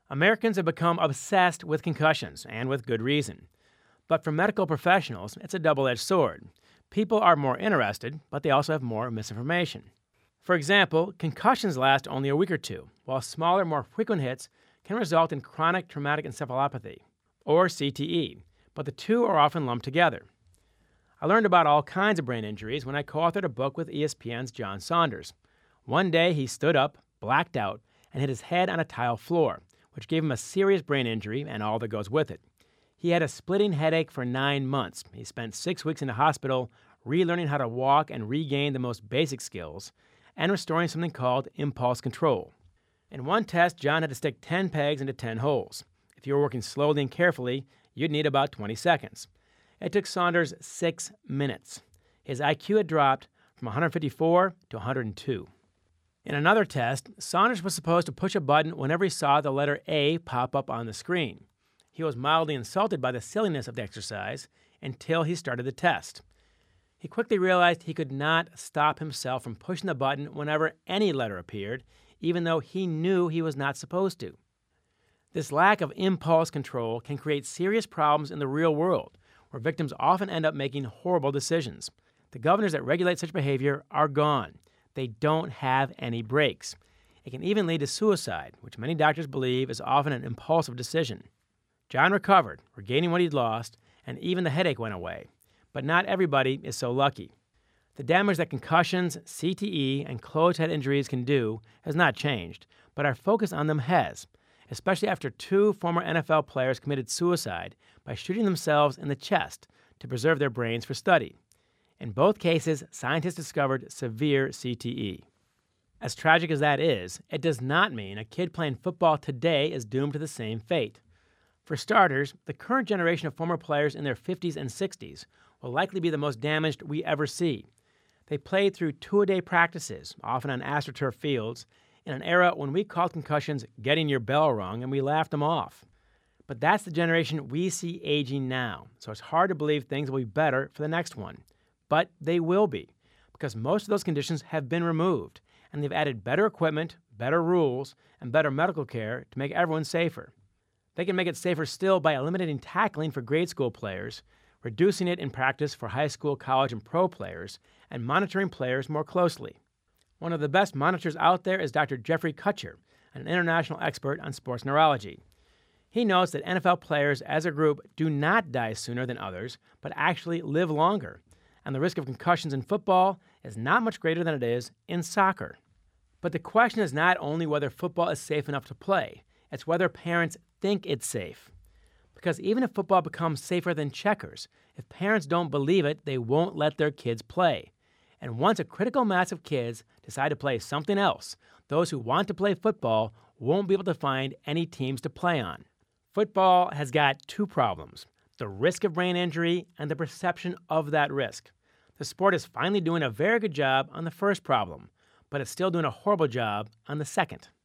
Americans have become obsessed with concussions, and with good reason. But for medical professionals, it's a double-edged sword. People are more interested, but they also have more misinformation. For example, concussions last only a week or two, while smaller, more frequent hits can result in chronic traumatic encephalopathy, or CTE, but the two are often lumped together. I learned about all kinds of brain injuries when I co-authored a book with ESPN's John Saunders. One day he stood up, blacked out, and hit his head on a tile floor, which gave him a serious brain injury and all that goes with it. He had a splitting headache for 9 months. He spent 6 weeks in the hospital relearning how to walk and regain the most basic skills, and restoring something called impulse control. In one test, John had to stick 10 pegs into 10 holes. If you were working slowly and carefully, you'd need about 20 seconds. It took Saunders 6 minutes. His IQ had dropped from 154 to 102. In another test, Saunders was supposed to push a button whenever he saw the letter A pop up on the screen. He was mildly insulted by the silliness of the exercise until he started the test. He quickly realized he could not stop himself from pushing the button whenever any letter appeared, even though he knew he was not supposed to. This lack of impulse control can create serious problems in the real world, where victims often end up making horrible decisions. The governors that regulate such behavior are gone. They don't have any brakes. It can even lead to suicide, which many doctors believe is often an impulsive decision. John recovered, regaining what he'd lost, and even the headache went away. But not everybody is so lucky. The damage that concussions, CTE, and closed head injuries can do has not changed, but our focus on them has, especially after 2 former NFL players committed suicide by shooting themselves in the chest to preserve their brains for study. In both cases, scientists discovered severe CTE. As tragic as that is, it does not mean a kid playing football today is doomed to the same fate. For starters, the current generation of former players in their 50s and 60s will likely be the most damaged we ever see. They played through 2-a-day practices, often on AstroTurf fields, in an era when we called concussions getting your bell rung and we laughed them off. But that's the generation we see aging now, so it's hard to believe things will be better for the next one. But they will be, because most of those conditions have been removed, and they've added better equipment, better rules, and better medical care to make everyone safer. They can make it safer still by eliminating tackling for grade school players, reducing it in practice for high school, college, and pro players, and monitoring players more closely. One of the best monitors out there is Dr. Jeffrey Kutcher, an international expert on sports neurology. He notes that NFL players as a group do not die sooner than others, but actually live longer, and the risk of concussions in football is not much greater than it is in soccer. But the question is not only whether football is safe enough to play, it's whether parents think it's safe. Because even if football becomes safer than checkers, if parents don't believe it, they won't let their kids play. And once a critical mass of kids decide to play something else, those who want to play football won't be able to find any teams to play on. Football has got 2 problems: the risk of brain injury and the perception of that risk. The sport is finally doing a very good job on the first problem, but it's still doing a horrible job on the second.